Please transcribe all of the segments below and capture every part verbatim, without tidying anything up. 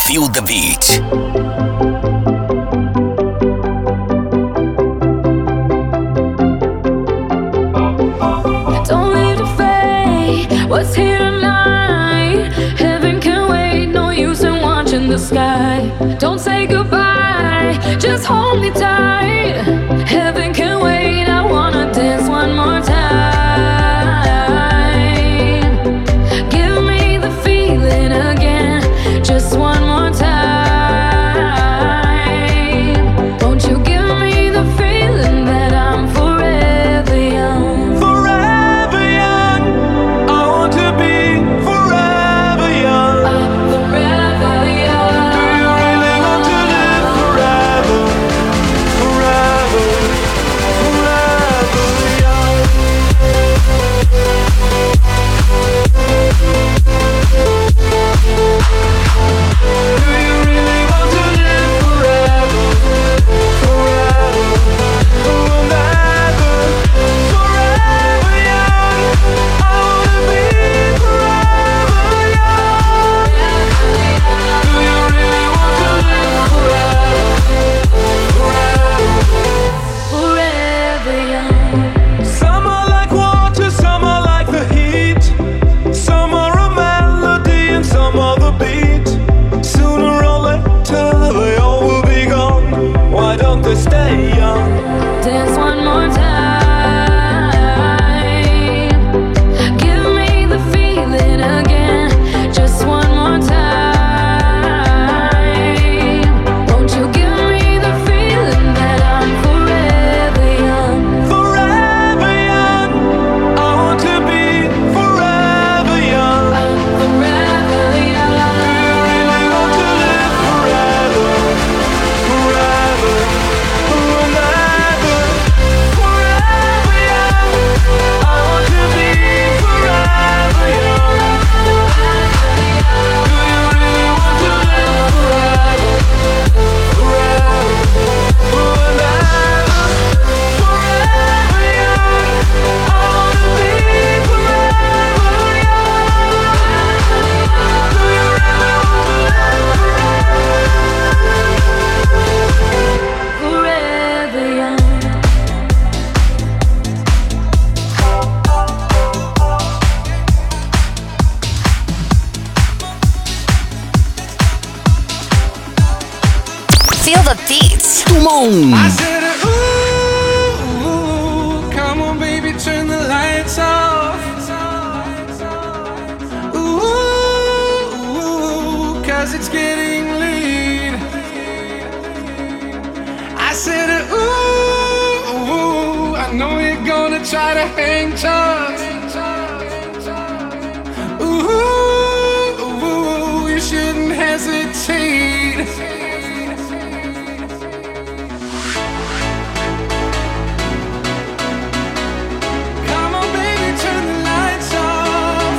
Feel the beat. Don't leave the fate, what's here tonight? Heaven can wait, no use in watching the sky. Don't say goodbye, just hold me tight. Heaven can wait, I wanna dance one more time. Give me the feeling again, just one more time. Won't you give me the feeling that I'm forever young? Forever young, I want to be forever young. I'm forever young. Do you really want to live forever? Forever, forever young. Do you really want to live forever? Forever, forever, forever young. I wanna be forever young. Do you really want to live forever? Forever. Forever young. Some are like water, some are like the heat. Some are a melody and some are the beat. Sooner or later they all will be gone. Why don't they stay young? Dance one more time. Give me the feeling again, just one more time. Won't you give me the feeling that I'm forever young? Forever young, I want to be forever young. I'm forever Do you young. really want to live forever? Forever, forever, forever young. I want to be forever young. Do you really want to live forever? Forever, forever, forever young. I want to be forever young. Do you really want to live Forever young. Feel the beat. Come on. I said, ooh, come on, baby, turn the lights off. Ooh, cause it's getting late. I said, ooh, I know you're gonna try to hang tough. Ooh, you shouldn't hesitate. Come on, baby, turn the lights off.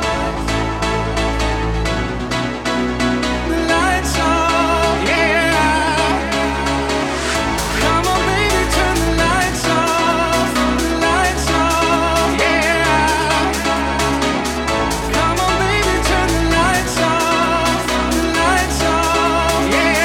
The lights off, yeah. Come on, baby, turn the lights off. The lights off, yeah. Come on, baby, turn the lights off. The lights off, yeah.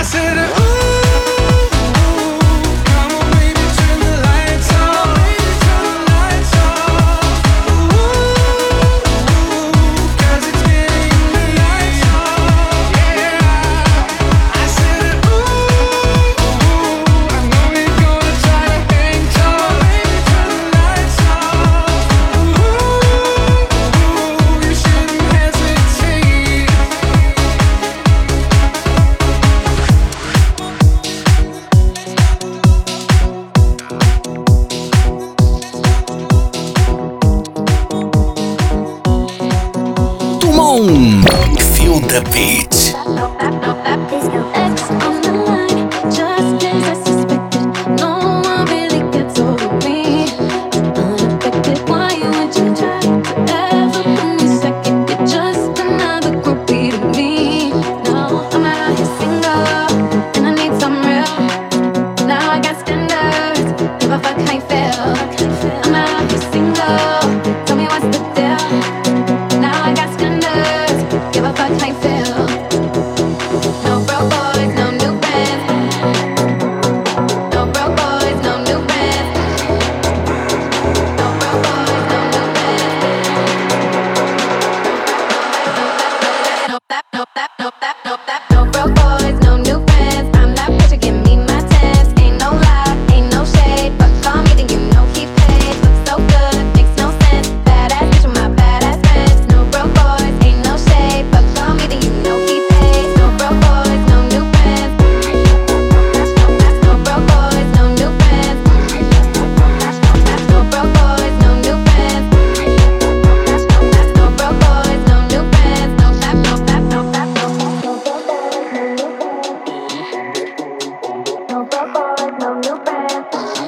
said, ooh, come on, baby, turn the lights off. Turn the lights off. Ooh, 'cause it's getting late. Yeah. I said, ooh, I know you're gonna try to hang tall. Baby, turn the lights off. Ooh, you shouldn't hesitate. Dumont. Feel the beat. X on the line, just as I suspected. No one really gets over me. Unaffected, why would you try to ever put me second? You're just another groupie to me. No, I'm out here single, and I need some real. Now I got standards, give a fuck how you feel. I'm out here single, tell me what's the deal. Now I got standards, give a fuck how you feel. No broke boys, no new bands. No broke boys, no new bands. No broke boys, no new bands. No that, no that, no that, no that. No broke boys, no new bands. I'm that bitch, give me my tens. Ain't no lie, ain't no shade, but call me then you know he paid. Looks so good, makes no sense. Badass bitch with my badass friends. No broke boys, ain't no shade, but call me then you know he paid. No broke boys, no new bands. No broke boys, no new bands. No broke boys, no new bands. No broke boys, no new bands. No that, no that, no that, no that. No broke boys, no new bands.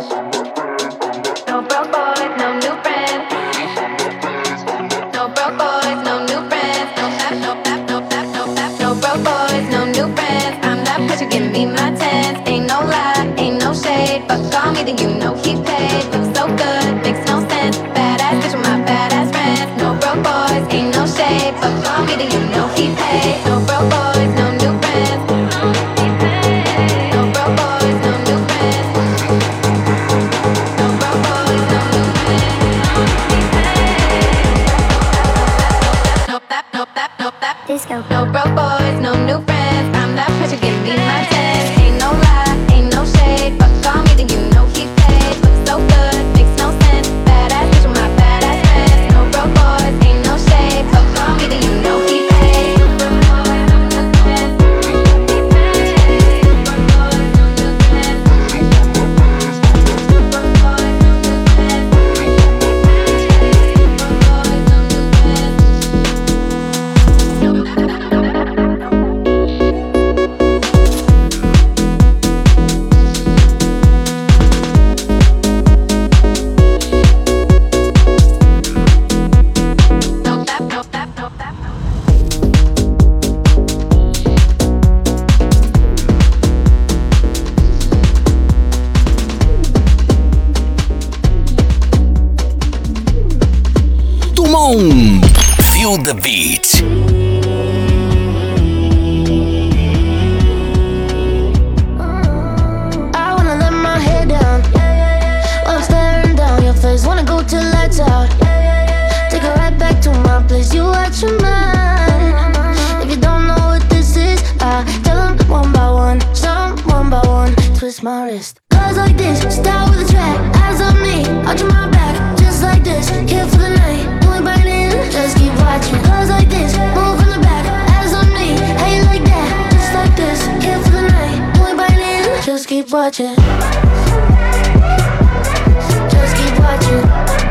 No broke boys, no new bands. No broke boys, no new friends. No that, no that, no that, no that. No broke boys, no new friends. I'm that bitch, you give me my tens. Ain't no lie, ain't no shade, but call me then you know he paid. Looks so good, makes no sense. Badass bitch with my badass friends. No broke boys, ain't no shade, but call me then you know he paid. No broke boys, no new friends. No broke boys, no new friends. No broke boys, no new friends. No that, no that, no that. Disco. No broke boys, no new friends. I'm that pressure, give me my tens. Ain't no lie, ain't no shade, but call me then you know he paid. Looks so good, makes no sense. Badass bitch with my badass friends. No broke boys, ain't no shade, but call me then you know he paid. No broke boys, no new friends. No broke boys, no new friends. No broke boys, no new friends. No broke boys, no new friends. No that, no that, no that, no. Dumont. Feel the beat. I wanna let my hair down while I'm staring down your face. Wanna go till lights out. Take her right back to my place. You out your mind. If you don't know what this is, I tell them one by one, some one by one. Twist my wrist. Cause like this, start with a track. Eyes on me, arching my back. Just like this, here for the night. Only biting, just keep watching. Cause like this, move from the back. Eyes on me, how you like that? Just like this, here for the night. Only biting, just keep watching. Just keep watching.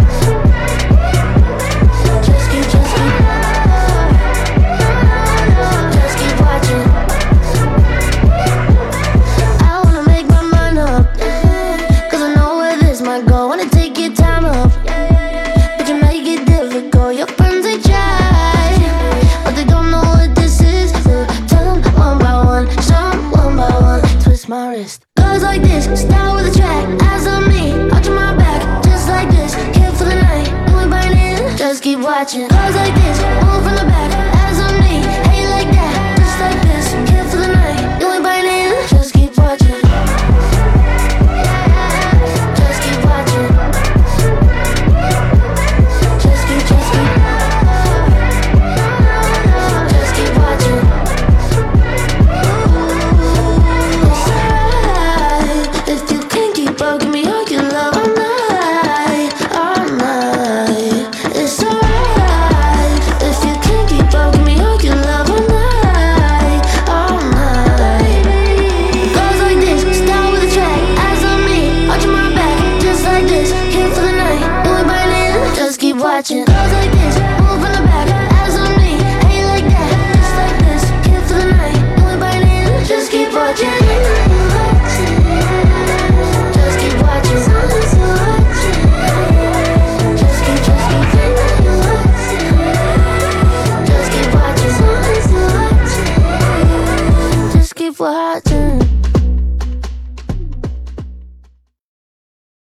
Just keep, just keep. Just keep watching. I wanna make my mind up, cause I know where this might go. Wanna take your time up, but you make it difficult. Your friends they try, but they don't know what this is. So tell them one by one, some one by one. Twist my wrist. Goes like this, start with a track. Eyes on me, arching my back. Just like this, here for the night. Only biting, just keep watching. Goes like this, move from the back.